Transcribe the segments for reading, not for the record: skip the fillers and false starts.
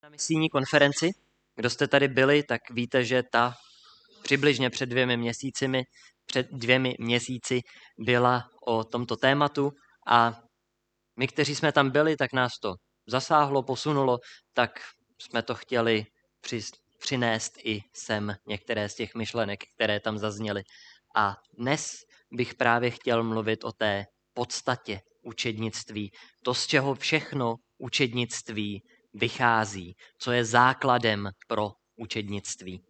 na misijní konferenci. Kdo jste tady byli, tak víte, že ta přibližně před 2 měsíci byla o tomto tématu a my, kteří jsme tam byli, tak nás to zasáhlo, posunulo, tak jsme to chtěli přinést i sem některé z těch myšlenek, které tam zazněly. A dnes bych právě chtěl mluvit o té podstatě učednictví. To, z čeho všechno učednictví vychází, co je základem pro učednictví.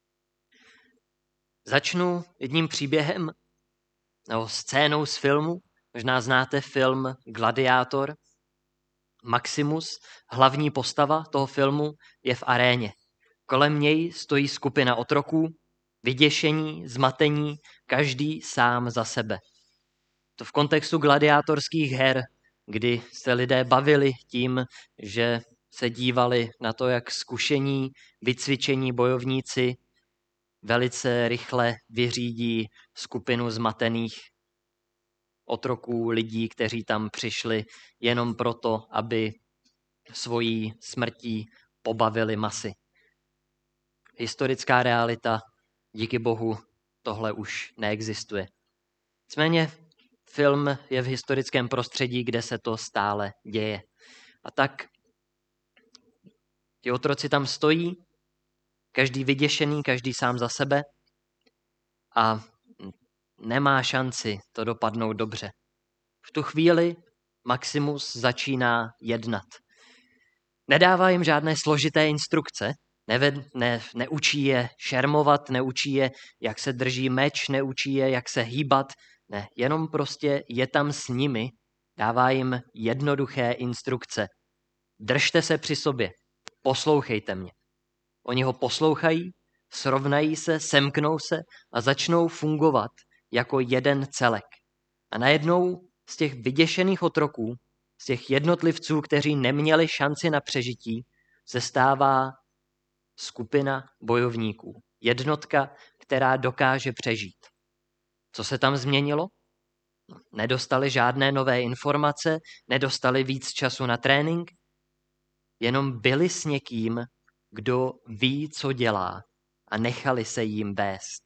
Začnu jedním příběhem nebo scénou z filmu. Možná znáte film Gladiátor. Maximus, hlavní postava toho filmu, je v aréně. Kolem něj stojí skupina otroků, vyděšení, zmatení, každý sám za sebe. To v kontextu gladiátorských her, kdy se lidé bavili tím, že se dívali na to, jak zkušení, vycvičení bojovníci velice rychle vyřídí skupinu zmatených otroků, lidí, kteří tam přišli jenom proto, aby svojí smrtí pobavili masy. Historická realita, díky bohu, tohle už neexistuje. Nicméně film je v historickém prostředí, kde se to stále děje. A tak ti otroci tam stojí, každý vyděšený, každý sám za sebe a nemá šanci to dopadnout dobře. V tu chvíli Maximus začíná jednat. Nedává jim žádné složité instrukce, neučí je šermovat, neučí je, jak se drží meč, neučí je, jak se hýbat, ne, jenom prostě je tam s nimi, dává jim jednoduché instrukce. Držte se při sobě, poslouchejte mě. Oni ho poslouchají, srovnají se, semknou se a začnou fungovat jako jeden celek. A najednou z těch vyděšených otroků, z těch jednotlivců, kteří neměli šanci na přežití, se stává skupina bojovníků. Jednotka, která dokáže přežít. Co se tam změnilo? Nedostali žádné nové informace, nedostali víc času na trénink, jenom byli s někým, kdo ví, co dělá a nechali se jím vést.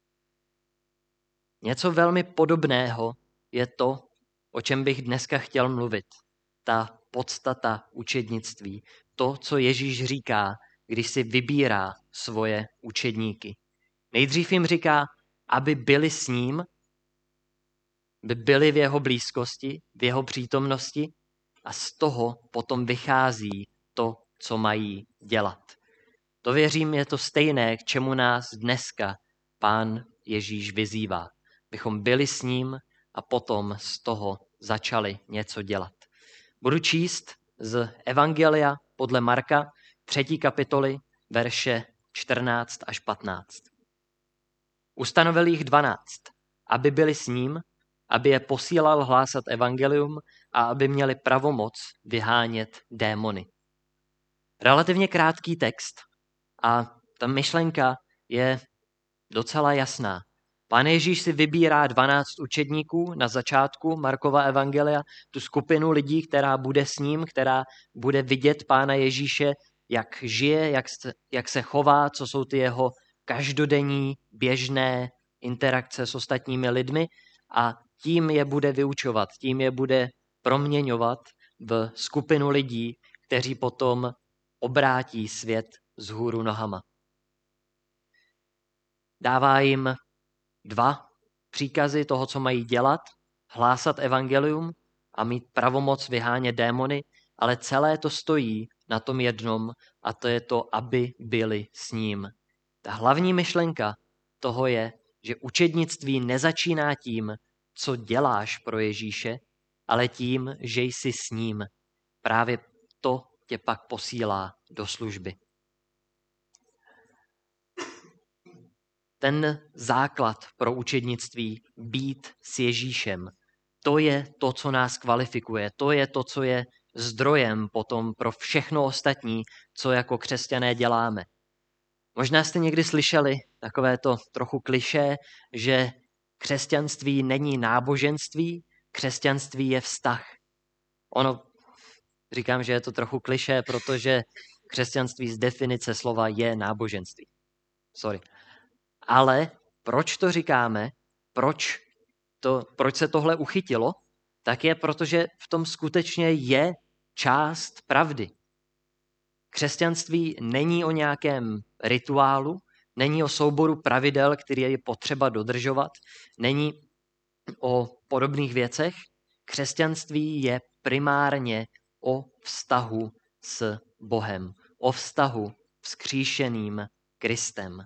Něco velmi podobného je to, o čem bych dneska chtěl mluvit. Ta podstata učednictví. To, co Ježíš říká, když si vybírá svoje učedníky. Nejdřív jim říká, aby byli s ním, by byli v jeho blízkosti, v jeho přítomnosti a z toho potom vychází to, co mají dělat. To věřím, je to stejné, k čemu nás dneska Pán Ježíš vyzývá. Bychom byli s ním a potom z toho začali něco dělat. Budu číst z Evangelia podle Marka 3. kapitoly, verše 14 až 15. Ustanovil jich 12, aby byli s ním, aby je posílal hlásat evangelium a aby měli pravomoc vyhánět démony. Relativně krátký text a ta myšlenka je docela jasná. Pán Ježíš si vybírá 12 učedníků na začátku Markova evangelia, tu skupinu lidí, která bude s ním, která bude vidět Pána Ježíše, jak žije, jak se chová, co jsou ty jeho každodenní, běžné interakce s ostatními lidmi a tím je bude vyučovat, tím je bude proměňovat v skupinu lidí, kteří potom obrátí svět vzhůru nohama. Dává jim 2 příkazy toho, co mají dělat, hlásat evangelium a mít pravomoc vyhánět démony, ale celé to stojí na tom jednom a to je to, aby byli s ním. Ta hlavní myšlenka toho je, že učednictví nezačíná tím, co děláš pro Ježíše, ale tím, že jsi s ním. Právě to tě pak posílá do služby. Ten základ pro učednictví být s Ježíšem, to je to, co nás kvalifikuje, to je to, co je zdrojem potom pro všechno ostatní, co jako křesťané děláme. Možná jste někdy slyšeli takové to trochu klišé, že křesťanství není náboženství, křesťanství je vztah. Říkám, že je to trochu klišé, protože Křesťanství z definice slova je náboženství. Ale proč to říkáme, proč se tohle uchytilo, tak je, protože v tom skutečně je část pravdy. Křesťanství není o nějakém rituálu, není o souboru pravidel, který je potřeba dodržovat, není o podobných věcech. Křesťanství je primárně o vztahu s Bohem, o vztahu vzkříšeným Kristem.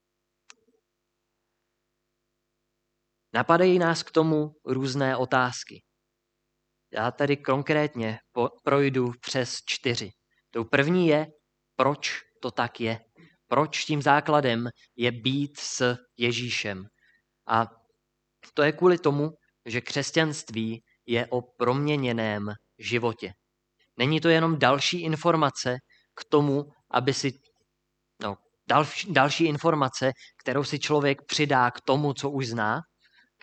Napadají nás k tomu různé otázky. Já tady konkrétně projdu přes 4. Tou první je, proč to tak je. Proč tím základem je být s Ježíšem. A to je kvůli tomu, že křesťanství je o proměněném životě. Není to jenom další informace k tomu, aby si další informace, kterou si člověk přidá k tomu, co už zná, k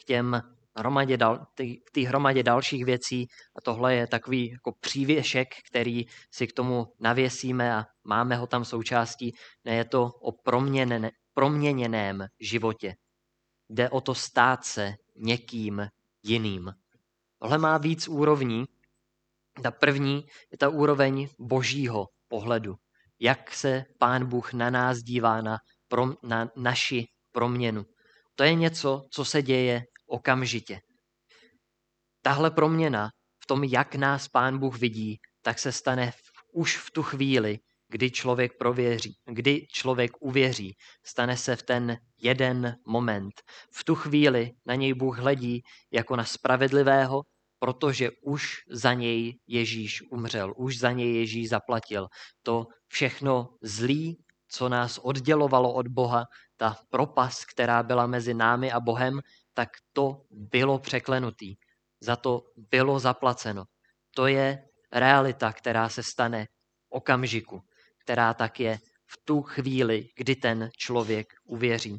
té hromadě dalších věcí, a tohle je takový jako přívěšek, který si k tomu navěsíme a máme ho tam součástí. Ne, je to o proměněném životě. Jde o to stát se někým jiným. Tohle má víc úrovní. Ta první je ta úroveň božího pohledu. Jak se Pán Bůh na nás dívá na naši proměnu. To je něco, co se děje okamžitě. Tahle proměna v tom, jak nás Pán Bůh vidí, tak se stane už v tu chvíli, kdy člověk uvěří. Stane se v ten jeden moment. V tu chvíli na něj Bůh hledí jako na spravedlivého, protože už za něj Ježíš umřel, už za něj Ježíš zaplatil. To všechno zlý, co nás oddělovalo od Boha, ta propast, která byla mezi námi a Bohem, tak to bylo překlenutý. Za to bylo zaplaceno. To je realita, která se stane v okamžiku, která tak je v tu chvíli, kdy ten člověk uvěří.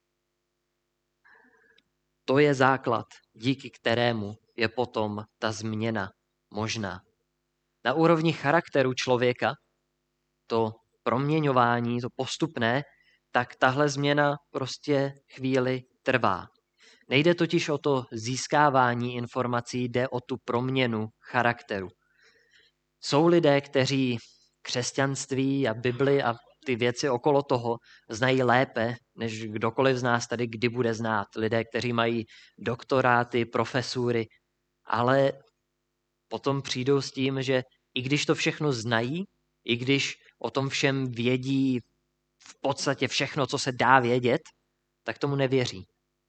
To je základ, díky kterému je potom ta změna možná. Na úrovni charakteru člověka, to proměňování, to postupné, tak tahle změna prostě chvíli trvá. Nejde totiž o to získávání informací, jde o tu proměnu charakteru. Jsou lidé, kteří křesťanství a Bibli a ty věci okolo toho znají lépe, než kdokoliv z nás tady kdy bude znát. Lidé, kteří mají doktoráty, profesury, ale potom přijdou s tím, že i když to všechno znají, i když o tom všem vědí v podstatě všechno, co se dá vědět, tak tomu nevěří.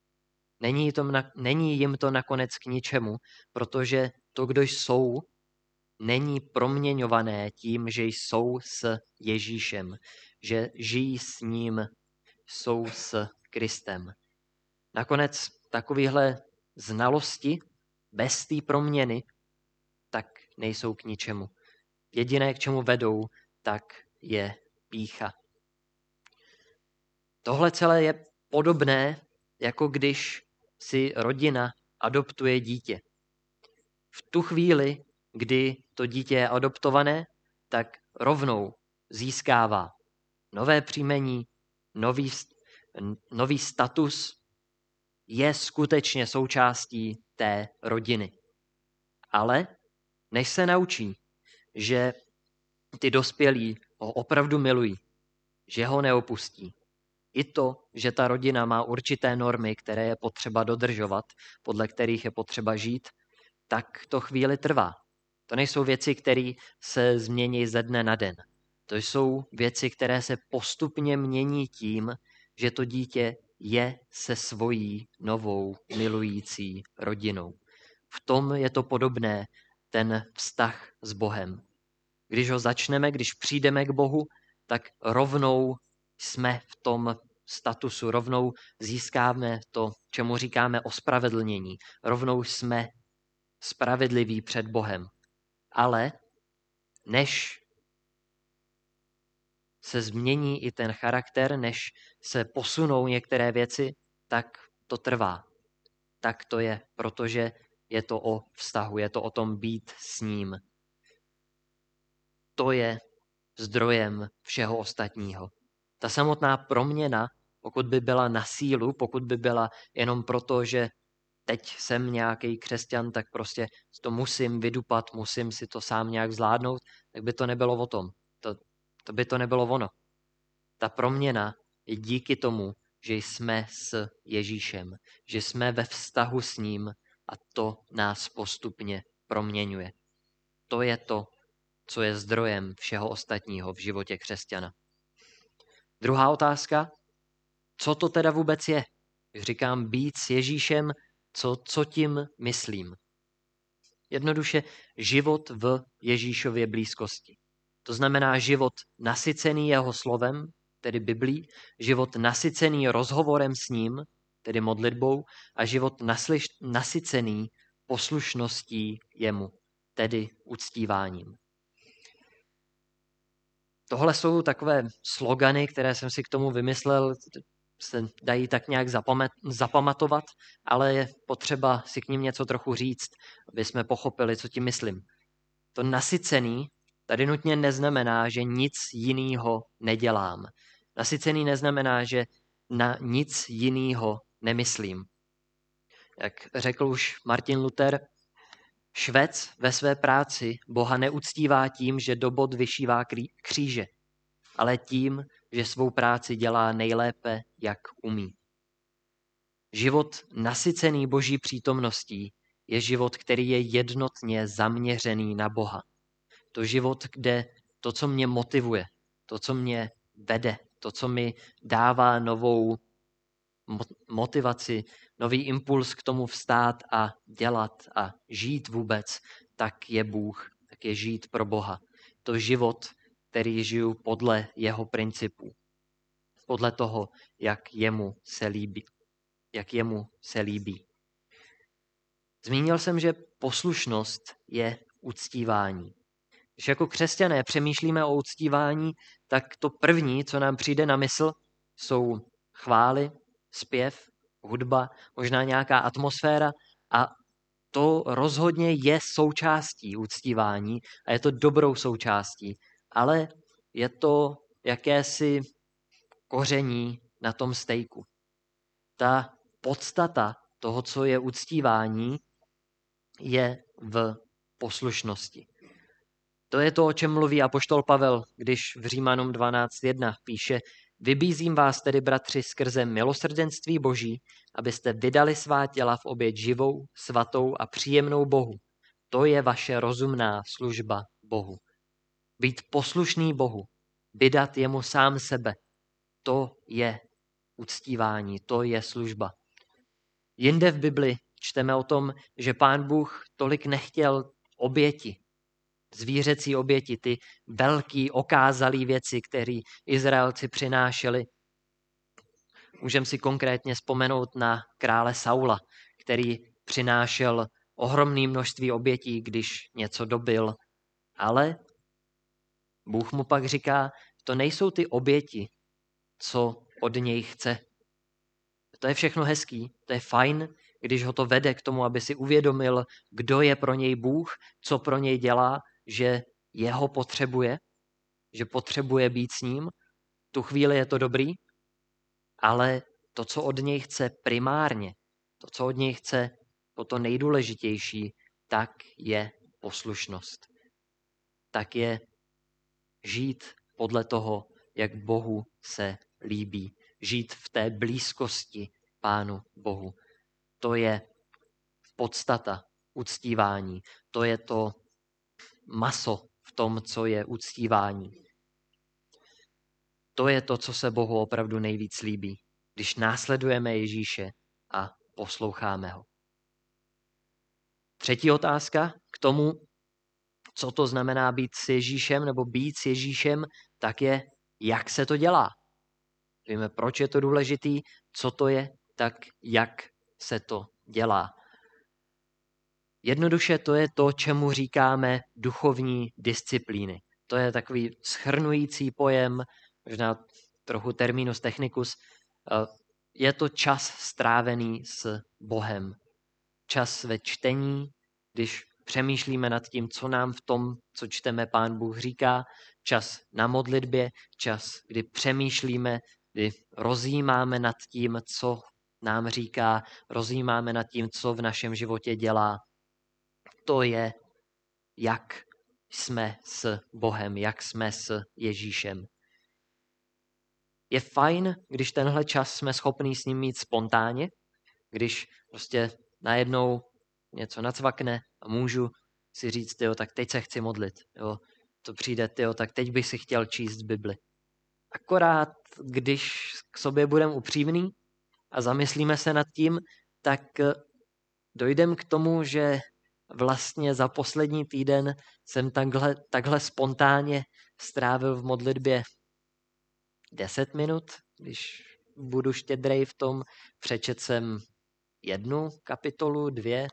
Není jim to nakonec k ničemu, protože to, kdo jsou, není proměňované tím, že jsou s Ježíšem, že žijí s ním, jsou s Kristem. Nakonec takovéhle znalosti bez té proměny tak nejsou k ničemu. Jediné, k čemu vedou, tak je pýcha. Tohle celé je podobné, jako když si rodina adoptuje dítě. V tu chvíli, kdy to dítě je adoptované, tak rovnou získává nové příjmení, nový status, je skutečně součástí té rodiny. Ale než se naučí, že ty dospělí ho opravdu milují, že ho neopustí, i to, že ta rodina má určité normy, které je potřeba dodržovat, podle kterých je potřeba žít, tak to chvíli trvá. To nejsou věci, které se změní ze dne na den. To jsou věci, které se postupně mění tím, že to dítě je se svojí novou milující rodinou. V tom je to podobné, ten vztah s Bohem. Když ho začneme, když přijdeme k Bohu, tak rovnou jsme v tom statusu, rovnou získáme to, čemu říkáme ospravedlnění. Rovnou jsme spravedliví před Bohem. Ale než se změní i ten charakter, než se posunou některé věci, tak to trvá. Tak to je, protože je to o vztahu, je to o tom být s ním. To je zdrojem všeho ostatního. Ta samotná proměna, pokud by byla na sílu, pokud by byla jenom proto, že teď jsem nějaký křesťan, tak prostě to musím vydupat, musím si to sám nějak zvládnout, tak by to nebylo o tom. To by to nebylo ono. Ta proměna je díky tomu, že jsme s Ježíšem, že jsme ve vztahu s ním a to nás postupně proměňuje. To je to, co je zdrojem všeho ostatního v životě křesťana. Druhá otázka, co to teda vůbec je? Když říkám být s Ježíšem, co tím myslím? Jednoduše život v Ježíšově blízkosti. To znamená život nasycený jeho slovem, tedy Biblí, život nasycený rozhovorem s ním, tedy modlitbou, a život nasycený poslušností jemu, tedy uctíváním. Tohle jsou takové slogany, které jsem si k tomu vymyslel, se dají tak nějak zapamatovat, ale je potřeba si k ním něco trochu říct, aby jsme pochopili, co tím myslím. To nasycený tady nutně neznamená, že nic jiného nedělám. Nasycený neznamená, že na nic jiného nemyslím. Jak řekl už Martin Luther, Švec ve své práci Boha neuctívá tím, že do bod vyšívá kříže, ale tím, že svou práci dělá nejlépe, jak umí. Život nasycený Boží přítomností je život, který je jednotně zaměřený na Boha. To život, kde to, co mě motivuje, to, co mě vede, to, co mi dává novou motivaci, nový impuls k tomu vstát a dělat a žít vůbec, tak je Bůh, tak je žít pro Boha. To život, který žiju podle jeho principů. Podle toho, jak jemu se líbí. Zmínil jsem, že poslušnost je uctívání. Když jako křesťané přemýšlíme o uctívání, tak to první, co nám přijde na mysl, jsou chvály, zpěv, hudba, možná nějaká atmosféra a to rozhodně je součástí uctívání a je to dobrou součástí, ale je to jakési koření na tom stejku. Ta podstata toho, co je uctívání, je v poslušnosti. To je to, o čem mluví apoštol Pavel, když v Římanům 12.1 píše: Vybízím vás tedy, bratři, skrze milosrdenství Boží, abyste vydali svá těla v oběť živou, svatou a příjemnou Bohu. To je vaše rozumná služba Bohu. Být poslušný Bohu, vydat jemu sám sebe, to je uctívání, to je služba. Jinde v Bibli čteme o tom, že Pán Bůh tolik nechtěl oběti, zvířecí oběti, ty velký okázalý věci, které Izraelci přinášeli. Můžeme si konkrétně vzpomenout na krále Saula, který přinášel ohromné množství obětí, když něco dobil. Ale Bůh mu pak říká, to nejsou ty oběti, co od něj chce. To je všechno hezký, to je fajn, když ho to vede k tomu, aby si uvědomil, kdo je pro něj Bůh, co pro něj dělá, že jeho potřebuje, že potřebuje být s ním. Tu chvíli je to dobrý, ale to, co od něj chce primárně, to, co od něj chce to nejdůležitější, tak je poslušnost. Tak je žít podle toho, jak Bohu se líbí. Žít v té blízkosti Pánu Bohu. To je podstata uctívání. To je to maso v tom, co je uctívání. To je to, co se Bohu opravdu nejvíc líbí, když následujeme Ježíše a posloucháme ho. Třetí otázka k tomu, co to znamená být s Ježíšem nebo být s Ježíšem, tak je, jak se to dělá. Víme, proč je to důležitý, co to je, tak jak se to dělá. Jednoduše to je to, čemu říkáme duchovní disciplíny. To je takový shrnující pojem, možná trochu terminus technicus. Je to čas strávený s Bohem. Čas ve čtení, když přemýšlíme nad tím, co nám v tom, co čteme, Pán Bůh říká, čas na modlitbě, čas, kdy přemýšlíme, kdy rozjímáme nad tím, co nám říká, rozjímáme nad tím, co v našem životě dělá. To je, jak jsme s Bohem, jak jsme s Ježíšem. Je fajn, když tenhle čas jsme schopní s ním mít spontánně, když prostě najednou něco nacvakne a můžu si říct, jo, tak teď se chci modlit. Jo, to přijde, jo, tak teď bych si chtěl číst Bibli. Akorát, když k sobě budeme upřímný a zamyslíme se nad tím, tak dojdem k tomu, že vlastně za poslední týden jsem takhle spontánně strávil v modlitbě 10 minut, když budu štědrej v tom, přečet jsem 1 kapitolu, 2.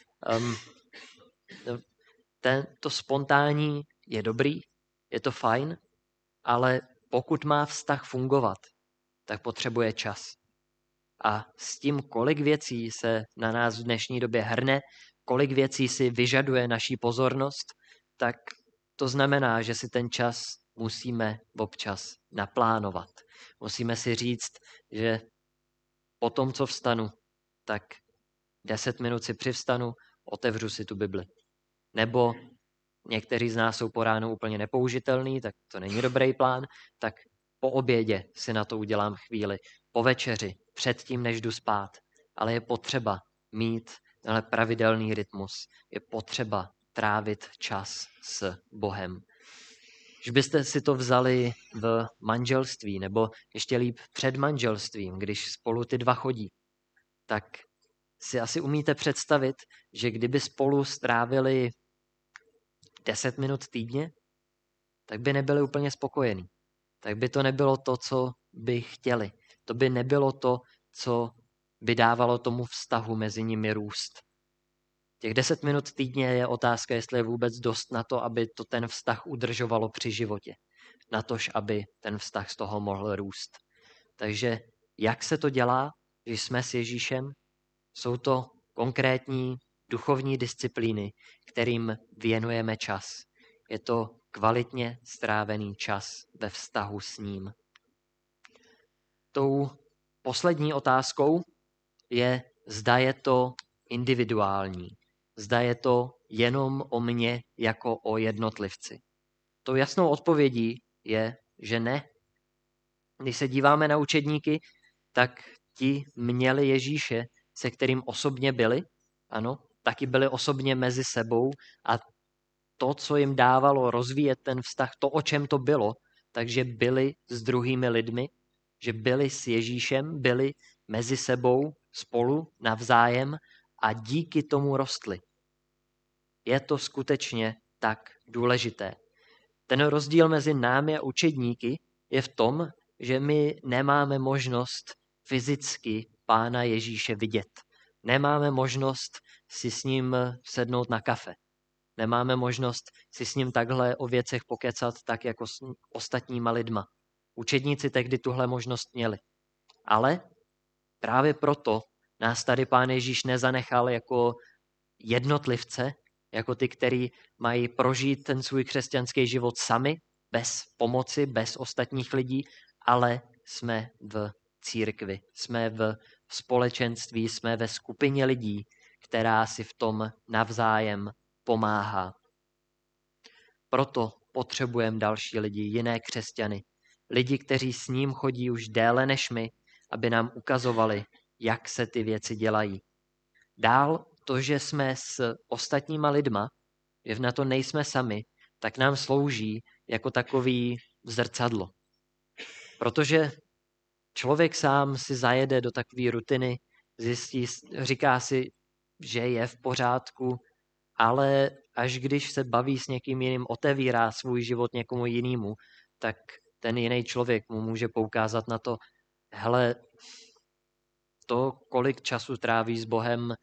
To spontánní je dobrý, je to fajn, ale pokud má vztah fungovat, tak potřebuje čas. A s tím, kolik věcí se na nás v dnešní době hrne, kolik věcí si vyžaduje naší pozornost, tak to znamená, že si ten čas musíme občas naplánovat. Musíme si říct, že po tom, co vstanu, tak 10 minut si přivstanu, otevřu si tu Bibli. Nebo někteří z nás jsou po ránu úplně nepoužitelný, tak to není dobrý plán, tak po obědě si na to udělám chvíli, po večeři, předtím, než jdu spát. Ale je potřeba mít pravidelný rytmus, je potřeba trávit čas s Bohem. Když byste si to vzali v manželství, nebo ještě líp před manželstvím, když spolu ty dva chodí, tak si asi umíte představit, že kdyby spolu strávili 10 minut týdně, tak by nebyli úplně spokojení. Tak by to nebylo to, co by chtěli. To by nebylo to, co by dávalo tomu vztahu mezi nimi růst. Těch 10 minut týdně je otázka, jestli je vůbec dost na to, aby to ten vztah udržovalo při životě. Natož, aby ten vztah z toho mohl růst. Takže jak se to dělá, když jsme s Ježíšem? Jsou to konkrétní duchovní disciplíny, kterým věnujeme čas. Je to kvalitně strávený čas ve vztahu s ním. Tou poslední otázkou je, zda je to individuální. Zda je to jenom o mně jako o jednotlivci. Tou jasnou odpovědí je, že ne. Když se díváme na učedníky, tak ti měli Ježíše, se kterým osobně byli, ano, taky byli osobně mezi sebou a to, co jim dávalo rozvíjet ten vztah, to, o čem to bylo, takže byli s druhými lidmi, že byli s Ježíšem, byli mezi sebou spolu navzájem a díky tomu rostli. Je to skutečně tak důležité. Ten rozdíl mezi námi a učedníky je v tom, že my nemáme možnost fyzicky Pána Ježíše vidět. Nemáme možnost si s ním sednout na kafe. Nemáme možnost si s ním takhle o věcech pokecat tak jako s ostatníma lidma. Učedníci tehdy tuhle možnost měli. Ale právě proto nás tady Pán Ježíš nezanechal jako jednotlivce, jako ty, kteří mají prožít ten svůj křesťanský život sami, bez pomoci, bez ostatních lidí, ale jsme v církvi, jsme v společenství, jsme ve skupině lidí, která si v tom navzájem pomáhá. Proto potřebujeme další lidi, jiné křesťany, lidi, kteří s ním chodí už déle než my, aby nám ukazovali, jak se ty věci dělají. Dál to, že jsme s ostatníma lidma, že na to nejsme sami, tak nám slouží jako takový zrcadlo. Protože člověk sám si zajede do takové rutiny, říká si, že je v pořádku, ale až když se baví s někým jiným, otevírá svůj život někomu jinému, tak ten jiný člověk mu může poukázat na to, hele, to, kolik času trávíš s Bohem,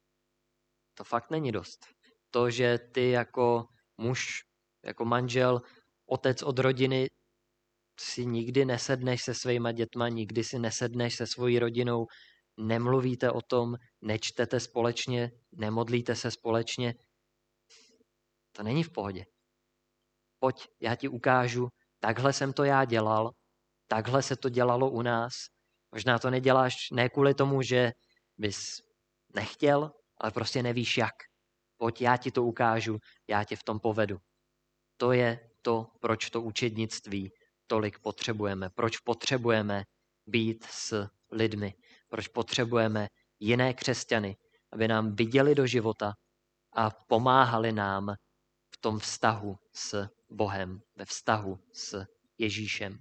to fakt není dost. To, že ty jako muž, jako manžel, otec od rodiny, si nikdy nesedneš se svýma dětma, nikdy si nesedneš se svojí rodinou, nemluvíte o tom, nečtete společně, nemodlíte se společně, to není v pohodě. pojď, já ti ukážu, takhle jsem to já dělal, takhle se to dělalo u nás. Možná to neděláš ne kvůli tomu, že bys nechtěl, ale prostě nevíš jak. Pojď, já ti to ukážu, já tě v tom povedu. To je to, proč to učednictví tolik potřebujeme. Proč potřebujeme být s lidmi. Proč potřebujeme jiné křesťany, aby nám viděli do života a pomáhali nám v tom vztahu s Bohem, ve vztahu s Ježíšem.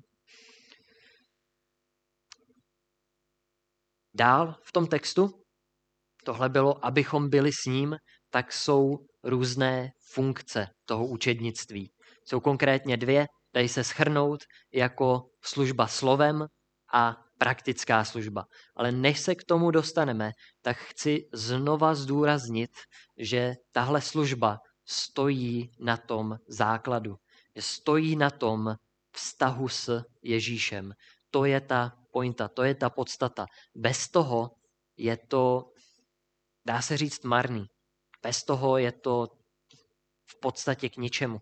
Dál v tom textu, tohle bylo, abychom byli s ním, tak jsou různé funkce toho učednictví. Jsou konkrétně dvě, dají se shrnout jako služba slovem a praktická služba. Ale než se k tomu dostaneme, tak chci znova zdůraznit, že tahle služba stojí na tom základu. Že stojí na tom vztahu s Ježíšem. To je ta pointa, to je ta podstata. Bez toho je to, dá se říct, marný. Bez toho je to v podstatě k ničemu.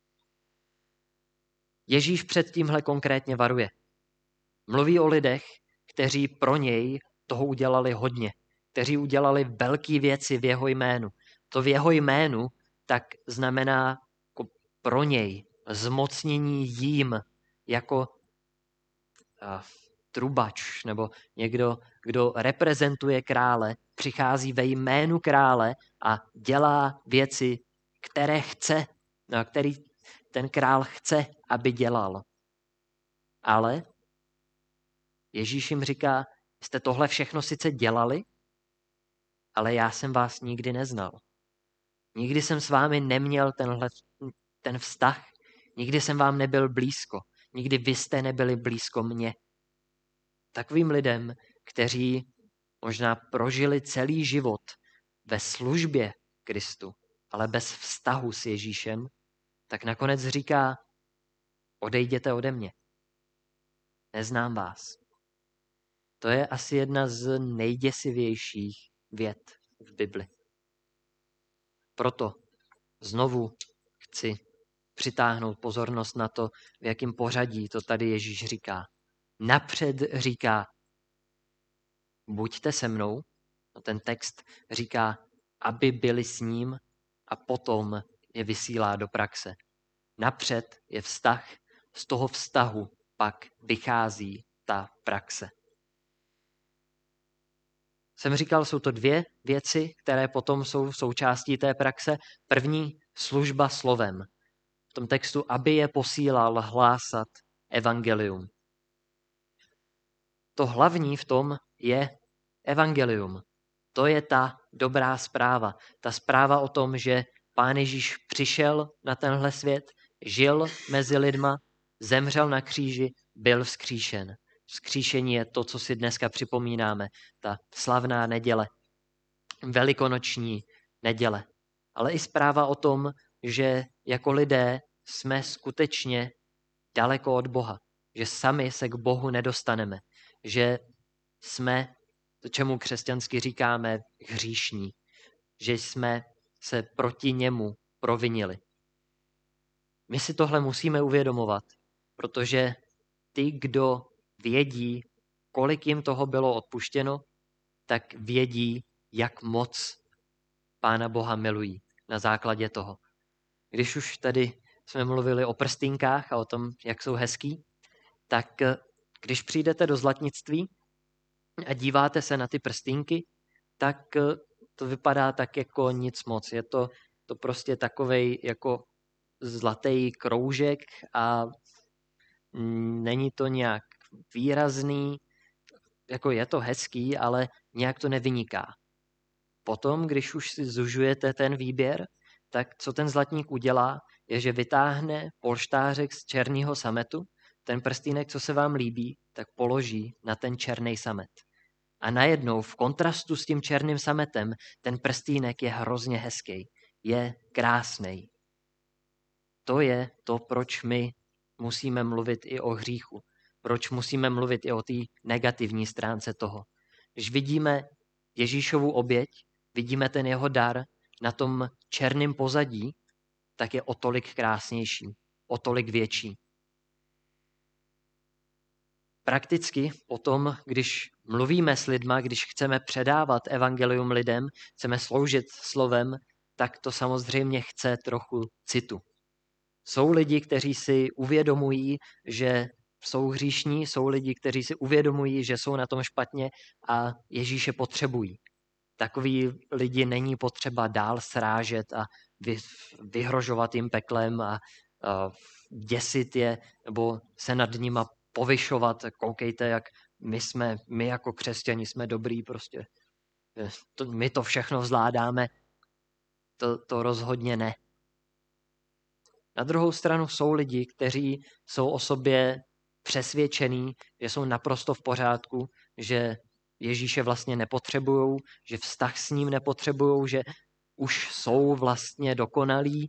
Ježíš před tímhle konkrétně varuje. Mluví o lidech, kteří pro něj toho udělali hodně, kteří udělali velké věci v jeho jménu. To v jeho jménu tak znamená jako pro něj zmocnění jím jako trubač nebo někdo, kdo reprezentuje krále, přichází ve jménu krále a dělá věci, které chce, který ten král chce, aby dělal. Ale Ježíš jim říká, jste tohle všechno sice dělali, ale já jsem vás nikdy neznal. Nikdy jsem s vámi neměl ten vztah, nikdy jsem vám nebyl blízko, nikdy vy jste nebyli blízko mně. Takovým lidem, kteří možná prožili celý život ve službě Kristu, ale bez vztahu s Ježíšem, tak nakonec říká, odejděte ode mě. Neznám vás. To je asi jedna z nejděsivějších vět v Bibli. Proto znovu chci přitáhnout pozornost na to, v jakém pořadí to tady Ježíš říká. Napřed říká, buďte se mnou, a ten text říká, aby byli s ním a potom je vysílá do praxe. Napřed je vztah, z toho vztahu pak vychází ta praxe. Jsem říkal, jsou to dvě věci, které potom jsou součástí té praxe. První, služba slovem. V tom textu, aby je posílal hlásat evangelium. To hlavní v tom je evangelium. To je ta dobrá zpráva. Ta zpráva o tom, že Pán Ježíš přišel na tenhle svět, žil mezi lidma, zemřel na kříži, byl vzkříšen. Vzkříšení je to, co si dneska připomínáme, ta slavná neděle, velikonoční neděle. Ale i zpráva o tom, že jako lidé jsme skutečně daleko od Boha, že sami se k Bohu nedostaneme, že jsme, to čemu křesťansky říkáme, hříšní, že jsme se proti němu provinili. My si tohle musíme uvědomovat, protože ty, kdo vědí, kolik jim toho bylo odpuštěno, tak vědí, jak moc Pána Boha milují na základě toho. Když už tady jsme mluvili o prstýnkách a o tom, jak jsou hezký, tak když přijdete do zlatnictví a díváte se na ty prstýnky, tak to vypadá tak jako nic moc. Je to prostě takovej jako zlatý kroužek a není to nějak výrazný, jako je to hezký, ale nějak to nevyniká. Potom, když už si zužujete ten výběr, tak co ten zlatník udělá, je, že vytáhne polštářek z černého sametu, ten prstýnek, co se vám líbí, tak položí na ten černý samet. A najednou v kontrastu s tím černým sametem ten prstýnek je hrozně hezký, je krásný. To je to, proč my musíme mluvit i o hříchu. Proč musíme mluvit i o té negativní stránce toho. Když vidíme Ježíšovu oběť, vidíme ten jeho dar na tom černém pozadí, tak je o tolik krásnější. o tolik větší. Prakticky potom, když mluvíme s lidma, když chceme předávat evangelium lidem, chceme sloužit slovem, tak to samozřejmě chce trochu citu. Jsou lidi, kteří si uvědomují, že jsou hříšní, jsou lidi, kteří si uvědomují, že jsou na tom špatně a Ježíše potřebují. Takový lidi není potřeba dál srážet a vyhrožovat jim peklem a děsit je nebo se nad nima povyšovat. Koukejte, jak my jako křesťani jsme dobrý, prostě my to všechno zvládáme. To rozhodně ne. Na druhou stranu jsou lidi, kteří jsou o sobě přesvědčení, že jsou naprosto v pořádku, že Ježíše vlastně nepotřebujou, že vztah s ním nepotřebujou, že už jsou vlastně dokonalí.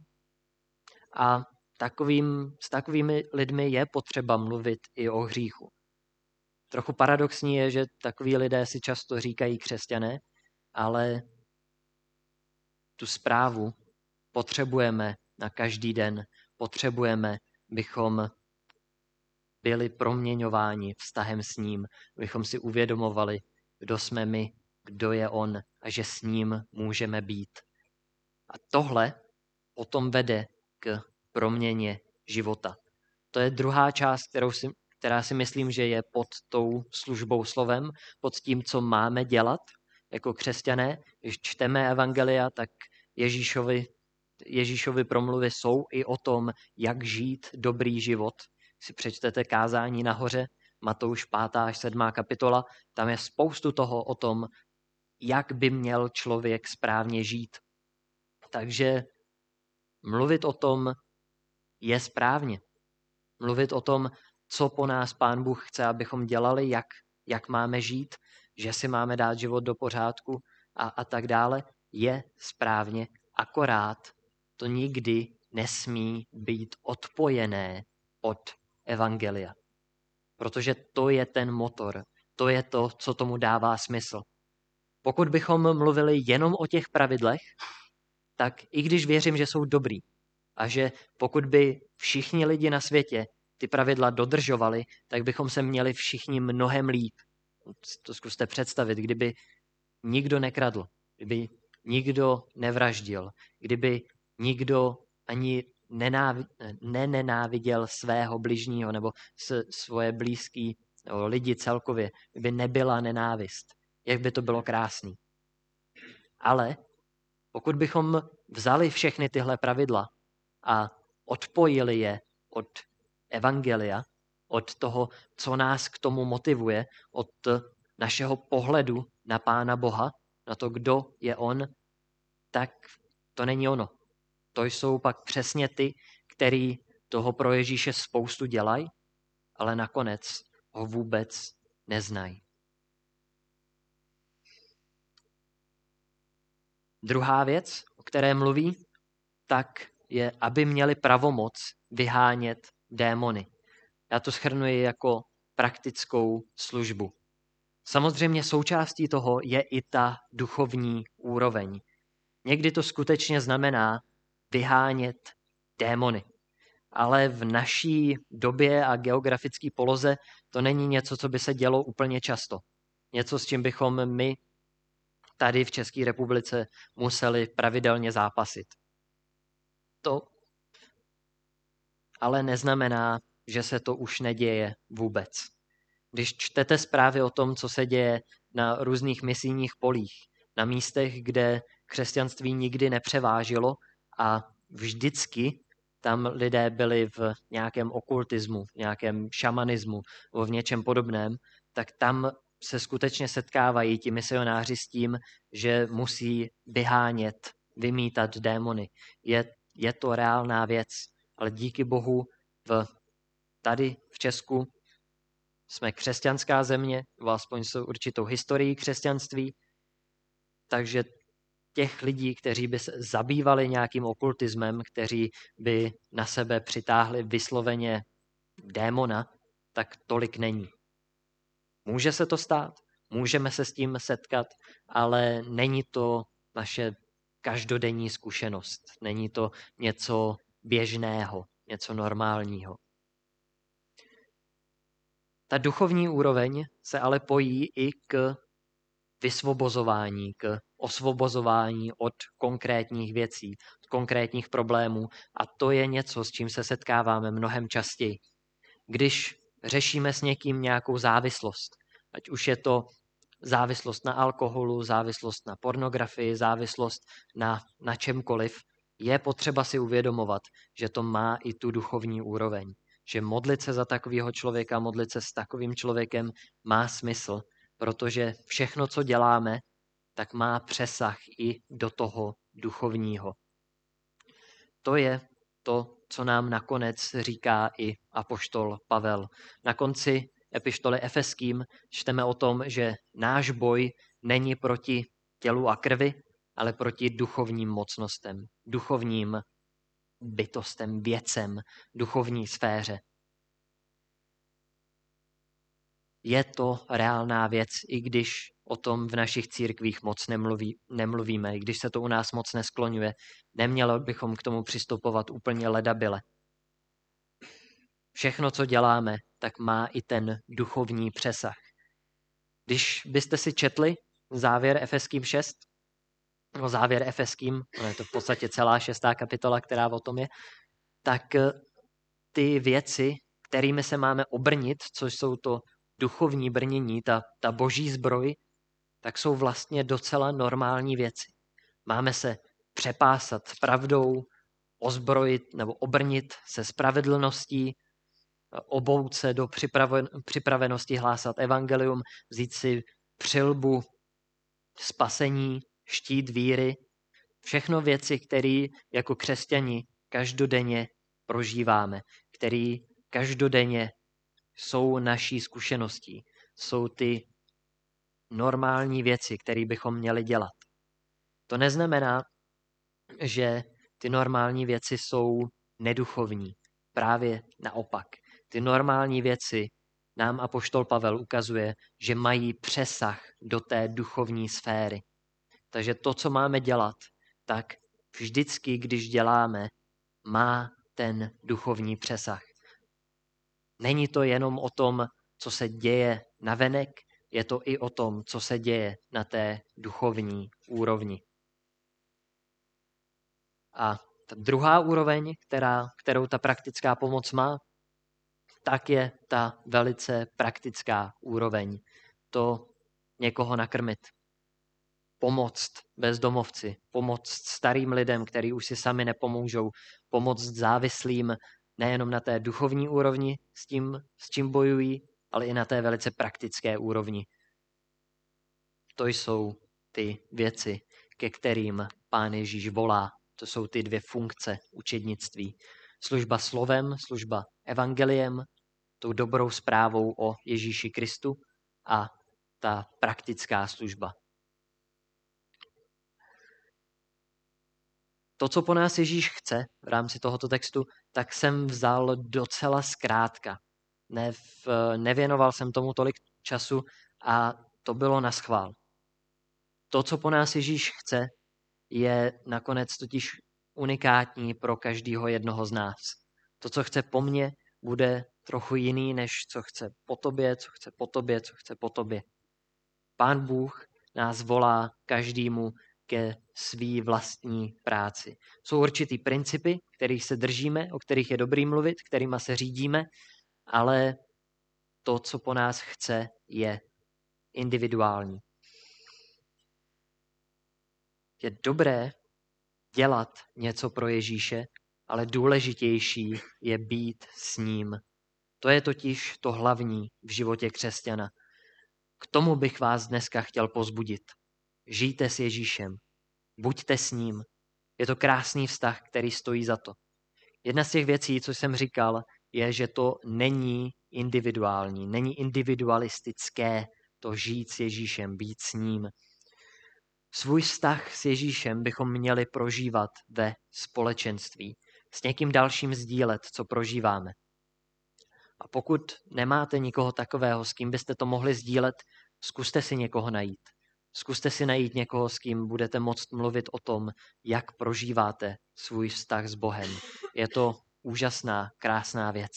A s takovými lidmi je potřeba mluvit i o hříchu. Trochu paradoxní je, že takoví lidé si často říkají křesťané, ale tu zprávu potřebujeme na každý den. Potřebujeme, bychom byli proměňováni vztahem s ním, bychom si uvědomovali, kdo jsme my, kdo je on a že s ním můžeme být. A tohle potom vede k proměně života. To je druhá část, která si myslím, že je pod tou službou slovem, pod tím, co máme dělat jako křesťané. Když čteme evangelia, tak Ježíšovy promluvy jsou i o tom, jak žít dobrý život. Si přečtete kázání nahoře, Matouš 5. až 7. kapitola, tam je spoustu toho o tom, jak by měl člověk správně žít. Takže mluvit o tom je správně. Mluvit o tom, co po nás Pán Bůh chce, abychom dělali, jak máme žít, že si máme dát život do pořádku a tak dále, je správně, akorát to nikdy nesmí být odpojené od evangelia. Protože to je ten motor, to je to, co tomu dává smysl. Pokud bychom mluvili jenom o těch pravidlech, tak i když věřím, že jsou dobrý a že pokud by všichni lidi na světě ty pravidla dodržovali, tak bychom se měli všichni mnohem líp. To zkuste představit, kdyby nikdo nekradl, kdyby nikdo nevraždil, kdyby nikdo ani nenáviděl svého bližního nebo svoje blízký nebo lidi celkově, kdyby nebyla nenávist. Jak by to bylo krásný. Ale pokud bychom vzali všechny tyhle pravidla a odpojili je od evangelia, od toho, co nás k tomu motivuje, od našeho pohledu na Pána Boha, na to, kdo je on, tak to není ono. To jsou pak přesně ty, který toho pro Ježíše spoustu dělají, ale nakonec ho vůbec neznají. Druhá věc, o které mluví, tak je, aby měli pravomoc vyhánět démony. Já to shrnuji jako praktickou službu. Samozřejmě součástí toho je i ta duchovní úroveň. Někdy to skutečně znamená vyhánět démony. Ale v naší době a geografické poloze to není něco, co by se dělo úplně často. Něco, s čím bychom my tady v České republice museli pravidelně zápasit. To ale neznamená, že se to už neděje vůbec. Když čtete zprávy o tom, co se děje na různých misijních polích, na místech, kde křesťanství nikdy nepřevážilo a vždycky tam lidé byli v nějakém okultismu, v nějakém šamanismu nebo v něčem podobném, tak tam se skutečně setkávají ti misionáři s tím, že musí vyhánět, vymítat démony. Je to reálná věc, ale díky Bohu tady v Česku jsme křesťanská země, nebo aspoň s určitou historií křesťanství, takže těch lidí, kteří by se zabývali nějakým okultismem, kteří by na sebe přitáhli vysloveně démona, tak tolik není. Může se to stát, můžeme se s tím setkat, ale není to naše každodenní zkušenost, není to něco běžného. něco normálního. Ta duchovní úroveň se ale pojí i k vysvobozování, k osvobozování od konkrétních věcí, od konkrétních problémů. A to je něco, s čím se setkáváme mnohem častěji. Když řešíme s někým nějakou závislost, ať už je to závislost na alkoholu, závislost na pornografii, závislost na čemkoliv, je potřeba si uvědomovat, že to má i tu duchovní úroveň. Že modlit se za takového člověka, modlit se s takovým člověkem má smysl, protože všechno, co děláme, tak má přesah i do toho duchovního. To je to, co nám nakonec říká i apoštol Pavel. Na konci epištoly Efeským čteme o tom, že náš boj není proti tělu a krvi, ale proti duchovním mocnostem, duchovním bytostem, věcem, duchovní sféře. Je to reálná věc, i když o tom v našich církvích moc nemluvíme, i když se to u nás moc neskloňuje. Neměli bychom k tomu přistupovat úplně ledabyle. Všechno, co děláme, tak má i ten duchovní přesah. Když byste si četli závěr Efeským 6, závěr Efeským, je to v podstatě celá 6. kapitola, která o tom je, tak ty věci, kterými se máme obrnit, což jsou to duchovní brnění, ta boží zbroj, tak jsou vlastně docela normální věci. Máme se přepásat pravdou, ozbrojit nebo obrnit se spravedlností, obout se do připravenosti hlásat evangelium, vzít si přilbu spasení, štít víry, všechno věci, které jako křesťani každodenně prožíváme, které každodenně jsou naší zkušeností, jsou ty normální věci, které bychom měli dělat. To neznamená, že ty normální věci jsou neduchovní. Právě naopak. Ty normální věci nám apoštol Pavel ukazuje, že mají přesah do té duchovní sféry. Takže to, co máme dělat, tak vždycky, když děláme, má ten duchovní přesah. Není to jenom o tom, co se děje navenek, je to i o tom, co se děje na té duchovní úrovni. A ta druhá úroveň, kterou ta praktická pomoc má, tak je ta velice praktická úroveň. To někoho nakrmit, pomoct bezdomovci, pomoct starým lidem, kteří už si sami nepomůžou, pomoct závislým nejenom na té duchovní úrovni s čím bojují, ale i na té velice praktické úrovni. To jsou ty věci, ke kterým Pán Ježíš volá. To jsou ty dvě funkce učednictví. Služba slovem, služba evangeliem, tou dobrou zprávou o Ježíši Kristu a ta praktická služba. To, co po nás Ježíš chce v rámci tohoto textu, tak jsem vzal docela zkrátka. Nevěnoval jsem tomu tolik času a to bylo naschvál. To, co po nás Ježíš chce, je nakonec totiž unikátní pro každého jednoho z nás. To, co chce po mně, bude trochu jiný, než co chce po tobě, co chce po tobě, co chce po tobě. Pán Bůh nás volá každému ke svý vlastní práci. Jsou určitý principy, kterých se držíme, o kterých je dobrý mluvit, kterýma se řídíme, ale to, co po nás chce, je individuální. Je dobré dělat něco pro Ježíše, ale důležitější je být s ním. To je totiž to hlavní v životě křesťana. K tomu bych vás dneska chtěl pozbudit. Žijte s Ježíšem. Buďte s ním. Je to krásný vztah, který stojí za to. Jedna z těch věcí, co jsem říkal, je, že to není individuální, není individualistické to žít s Ježíšem, být s ním. Svůj vztah s Ježíšem bychom měli prožívat ve společenství. S někým dalším sdílet, co prožíváme. A pokud nemáte nikoho takového, s kým byste to mohli sdílet, zkuste si někoho najít. Zkuste si najít někoho, s kým budete moct mluvit o tom, jak prožíváte svůj vztah s Bohem. Je to úžasná, krásná věc.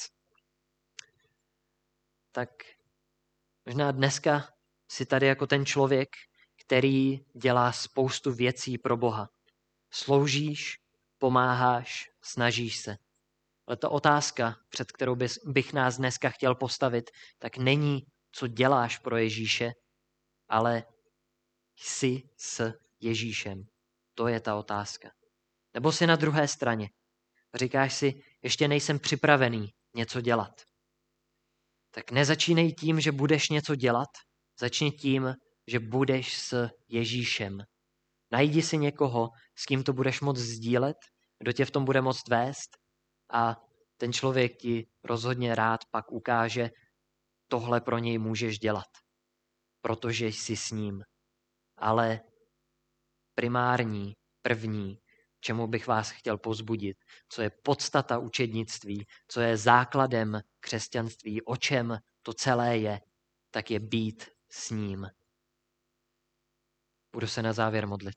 Tak možná dneska jsi tady jako ten člověk, který dělá spoustu věcí pro Boha. Sloužíš, pomáháš, snažíš se. Ale ta otázka, před kterou bych nás dneska chtěl postavit, tak není, co děláš pro Ježíše, ale jsi s Ježíšem. To je ta otázka. Nebo jsi na druhé straně. Říkáš si, ještě nejsem připravený něco dělat. Tak nezačínej tím, že budeš něco dělat, začni tím, že budeš s Ježíšem. Najdi si někoho, s kým to budeš moct sdílet, kdo tě v tom bude moct vést a ten člověk ti rozhodně rád pak ukáže, tohle pro něj můžeš dělat, protože jsi s ním. Ale primární, první, čemu bych vás chtěl povzbudit, co je podstata učednictví, co je základem křesťanství, o čem to celé je, tak je být s ním. Budu se na závěr modlit.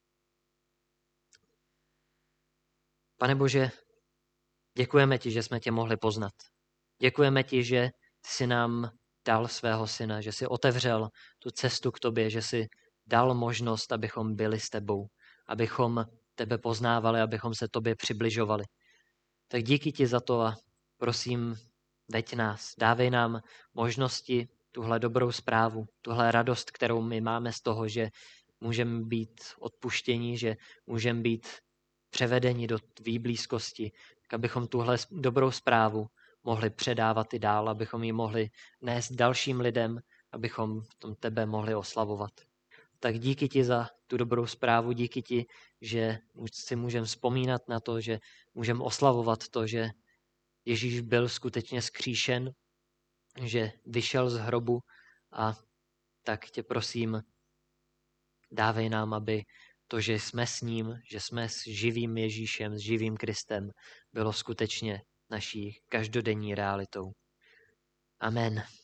Pane Bože, děkujeme ti, že jsme tě mohli poznat. Děkujeme ti, že jsi nám dal svého syna, že jsi otevřel tu cestu k tobě, že jsi dal možnost, abychom byli s tebou, abychom tebe poznávali, abychom se tobě přibližovali. Tak díky ti za to a prosím, veď nás, dávej nám možnosti, tuhle dobrou zprávu, tuhle radost, kterou my máme z toho, že můžeme být odpuštěni, že můžeme být převedeni do tvý blízkosti, tak abychom tuhle dobrou zprávu mohli předávat i dál, abychom ji mohli nést dalším lidem, abychom v tom tebe mohli oslavovat. Tak díky ti za tu dobrou zprávu, díky ti, že si můžeme vzpomínat na to, že můžeme oslavovat to, že Ježíš byl skutečně vzkříšen, že vyšel z hrobu a tak tě prosím, dávej nám, aby to, že jsme s ním, že jsme s živým Ježíšem, s živým Kristem, bylo skutečně naší každodenní realitou. Amen.